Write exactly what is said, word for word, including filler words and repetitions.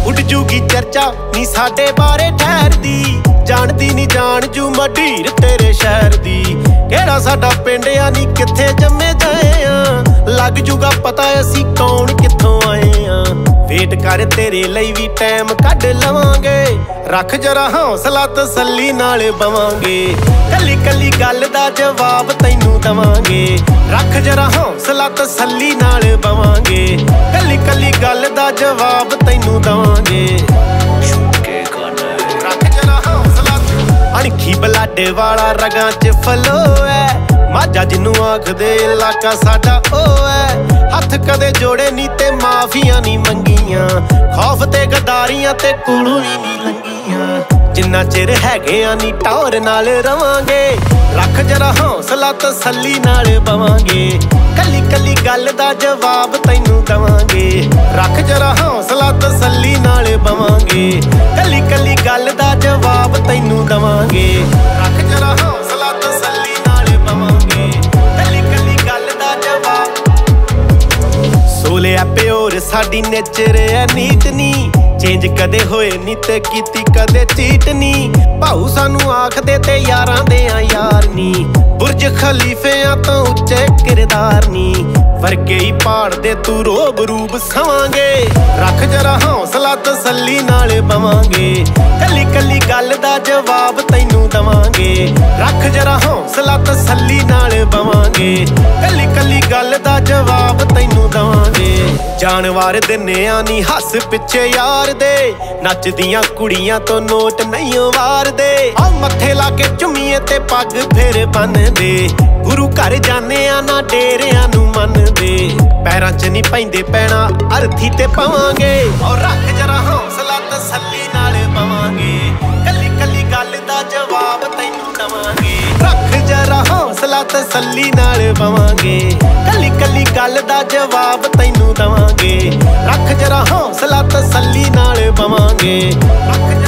ਉੱਡ ਜੂਗੀ ਚਰਚਾ ਨੀ ਸਾਡੇ ਬਾਰੇ ਠਹਿਰਦੀ ਜਾਣਦੀ ਨੀ ਜਾਣ ਜੂ ਮਢੀਰ ਤੇਰੇ ਸ਼ਹਿਰ ਦੀ ਕਿਹੜਾ ਸਾਡਾ ਪਿੰਡ ਆ ਨੀ ਕਿੱਥੇ ਜੰਮੇ ਜਾਏ ਆ ਲੱਗ ਜੂਗਾ ਪਤਾ ਅਸੀਂ ਕੌਣ ਕਿੱਥੋਂ ਆਏ ਆ ਵੇਟ ਕਰ ਤੇਰੇ ਲਈ ਵੀ ਟਾਈਮ ਕੱਢ ਲਵਾਂਗੇ ਰੱਖ ਜਰਾ ਹੌਸਲਾ ਤਸੱਲੀ ਨਾਲ ਬਵਾਂਗੇ ਕੱਲੀ ਕੱਲੀ ਗੱਲ ਦਾ ਜਵਾਬ ਤੈਨੂੰ ਦਵਾਂਗੇ ਰੱਖ ਜਰਾ ਹੌਸਲਾ ਤਸੱਲੀ ਨਾਲ ਬਵਾਂਗੇ ਕੱਲੀ ਕੱਲੀ ਗੱਲ ਦਾ ਜਵਾਬ ਤੈਨੂੰ ਦਵਾਂਗੇ ਅਣਖੀ ਬਲਾਡੇ ਵਾਲਾ ਰਗਾਂ ਚ ਫਲੋ ਐ ਮਾਝਾ ਜਿਹਨੂੰ ਆਖਦੇ ਇਲਾਕਾ ਸਾਡਾ ਉਹ ਐ ਹੱਥ ਕਦੇ ਜੋੜੇ ਨੀ ਤੇ ਮਾਫੀਆਂ ਨੀ ਮੰਗੀਆਂ ਖੌਫ ਤੇ ਗਦਾਰੀਆਂ ਤੇ ਕੋਲੋਂ ਹੀ ਨੀ ਲੰਗੀਆਂ ਜਿੰਨਾ ਚਿਰ ਹੈਗੇ ਆ ਨੀ ਟੌਰ ਨਾਲ ਰਵਾਂਗੇ ਰੱਖ ਜਰਾ ਹੌਸਲਾ ਤਸੱਲੀ ਨਾਲ ਬਵਾਂਗੇ ਕੱਲੀ ਕੱਲੀ ਗੱਲ ਦਾ ਜਵਾਬ ਤੈਨੂੰ ਦਵਾਂਗੇ ਰੱਖ ਜਰਾ ਹੌਸਲਾ ਤਸੱਲੀ ਨਾਲ ਬਵਾਂਗੇ ਕੱਲੀ ਕੱਲੀ ਗੱਲ ਦਾ ਜਵਾਬ ਤੈਨੂੰ ਦਵਾਂਗੇ ਰੱਖ ਜਰਾ ਹੌਸਲਾ ਤਸੱਲੀ ਨਾਲ ਬਵਾਂਗੇ ਕੱਲੀ ਕੱਲੀ ਗੱਲ ਦਾ ਜਵਾਬ ਸੋਲਿਆ ਪਿਓਰ ਸਾਡੀ ਨੇਚਰ ਐ ਨੀਟ ਨੀ ਚੇਂਜ ਕਦੇ ਹੋਏ ਨੀ ਤੇ ਕੀਤੀ ਕਦੇ ਚੀਟ ਨੀ ਭਾਊ ਸਾਨੂੰ ਆਖਦੇ ਤੇ ਯਾਰਾਂ ਦੇ ਆ ਯਾਰ ਨੀ ਬੁਰਜ ਖਲੀਫਿਆਂ ਤੋਂ ਉੱਚੇ ਕਿਰਦਾਰ ਨੀ ਵਰਗੇ ਹੀ ਪਾੜਦੇ ਤੂੰ ਰੋਬ ਰੂਬ ਸਵਾਂਗੇ ਰੱਖ ਜਰਾ ਹੌਸਲਾ ਤਸੱਲੀ ਨਾਲ ਬਵਾਂਗੇ ਕੱਲੀ ਕੱਲੀ ਗੱਲ ਦਾ ਜਵਾਬ ਤੈਨੂੰ ਦਵਾਂਗੇ ਰੱਖ ਜਰਾ ਹੌਸਲਾ ਤਸੱਲੀ ਨਾਲ ਬਵਾਂਗੇ ਕੱਲੀ ਕੱਲੀ ਗੱਲ ਦਾ ਜਵਾਬ ਤੈਨੂੰ ਦਵਾਂਗੇ ਜਾਨਵਾਰ ਦਿੰਨਿਆਂ ਨੀ ਹੱਸ ਪਿੱਛੇ ਯਾਰ ਦੇ ਨੱਚਦੀਆਂ ਕੁੜੀਆਂ ਤੋਂ ਨੋਟ ਨਹੀਂ ਵਾਰਦੇ ਆ ਮੱਥੇ ਲਾ ਕੇ ਝੁੰਮੀਏ ਤੇ ਪੱਗ ਫੇਰ ਬੰਨਦੇ ਗੁਰੂ ਘਰ ਜਾਂਦੇ ਆ ਨਾ ਡੇਰਿਆਂ ਨੂੰ ਮੰਨਦੇ ਪੈਰਾਂ 'ਚ ਨਹੀਂ ਪੈਂਦੇ ਪੈਣਾ ਅਰਥੀ ਤੇ ਪਵਾਂਗੇ ਔਰ ਰੱਖ ਜਰਾ ਹੌਸਲਾ ਤਸੱਲੀ ਨਾਲ ਬਵਾਂਗੇ ਕੱਲੀ ਕੱਲੀ ਗੱਲ ਦਾ ਜਵਾਬ ਤੈਨੂੰ ਦਵਾਂਗੇ ਰੱਖ ਜਰਾ ਹੌਸਲਾ ਤਸੱਲੀ ਨਾਲ ਬਵਾਂਗੇ ਕੱਲੀ ਕੱਲੀ ਗੱਲ ਦਾ ਜਵਾਬ ਤੈਨੂੰ ਦਵਾਂਗੇ ਰੱਖ ਜਰਾ ਹੌਸਲਾ ਤਸੱਲੀ ਨਾਲ ਬਵਾਂਗੇ ਰੱਖ